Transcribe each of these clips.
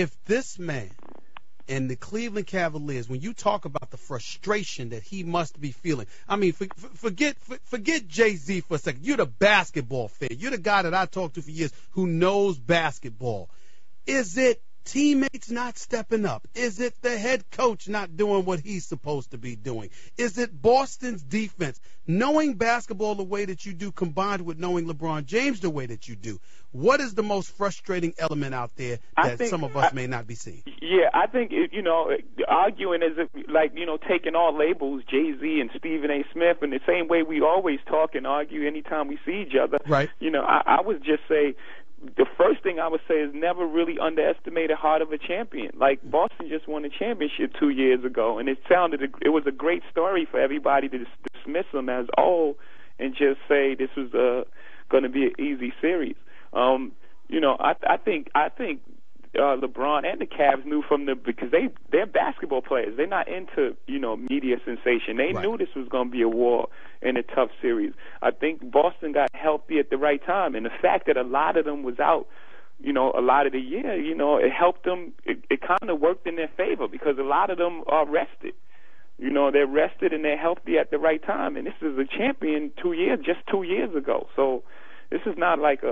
if this man and the Cleveland Cavaliers, when you talk about the frustration that he must be feeling, I mean, forget Jay-Z for a second. You're the basketball fan. You're the guy that I talked to for years who knows basketball. Is it teammates not stepping up? Is it the head coach not doing what he's supposed to be doing? Is it Boston's defense? Knowing basketball the way that you do combined with knowing LeBron James the way that you do, what is the most frustrating element out there that some of us may not be seeing? Yeah, I think, arguing is like, taking all labels, Jay-Z and Stephen A. Smith, in the same way we always talk and argue anytime we see each other. Right. I would just say, the first thing I would say is never really underestimate the heart of a champion. Like, Boston just won a championship 2 years ago, and it was a great story for everybody to dismiss them as, and just say this was going to be an easy series. I think LeBron and the Cavs knew because they're basketball players. They're not into, media sensation. They knew this was going to be a war and a tough series. I think Boston got healthy at the right time, and the fact that a lot of them was out, a lot of the year, it helped them. It kind of worked in their favor because a lot of them are rested. They're rested and they're healthy at the right time. And this is a champion just 2 years ago. So this is not like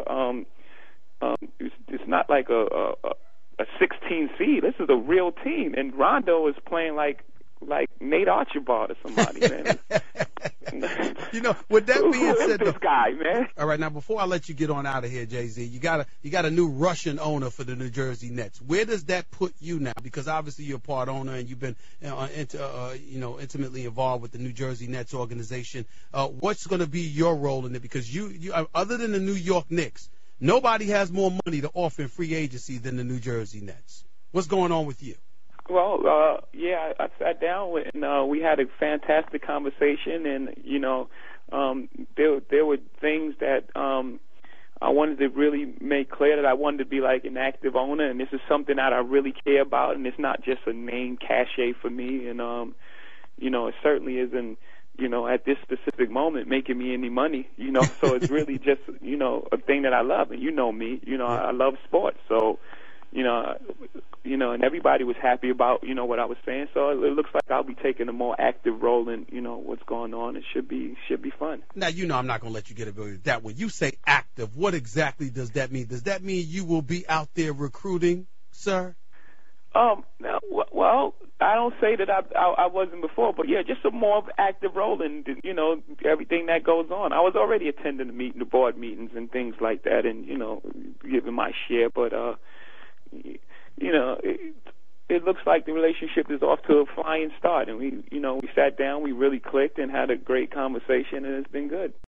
it's not like a 16 seed. This is a real team, and Rondo is playing like Nate Archibald or somebody, man. With that being said, this guy, man. All right, now before I let you get on out of here, Jay-Z, you got a new Russian owner for the New Jersey Nets. Where does that put you now? Because obviously you're a part owner and you've been intimately involved with the New Jersey Nets organization. What's going to be your role in it? Because you other than the New York Knicks, nobody has more money to offer in free agency than the New Jersey Nets. What's going on with you? Well, I sat down and we had a fantastic conversation, and there were things that I wanted to really make clear that I wanted to be like an active owner, and this is something that I really care about, and it's not just a name cachet for me, and it certainly isn't. At this specific moment, making me any money, so it's really just, a thing that I love. And me, I love sports. So, and everybody was happy about, what I was saying. So it looks like I'll be taking a more active role in, what's going on. It should be fun. Now, I'm not going to let you get away with that. When you say active, what exactly does that mean? Does that mean you will be out there recruiting, sir? Well, I don't say that I wasn't before, but yeah, just a more active role in, everything that goes on. I was already attending the board meetings and things like that, and, giving my share, but, it looks like the relationship is off to a flying start, and we sat down, we really clicked and had a great conversation, and it's been good.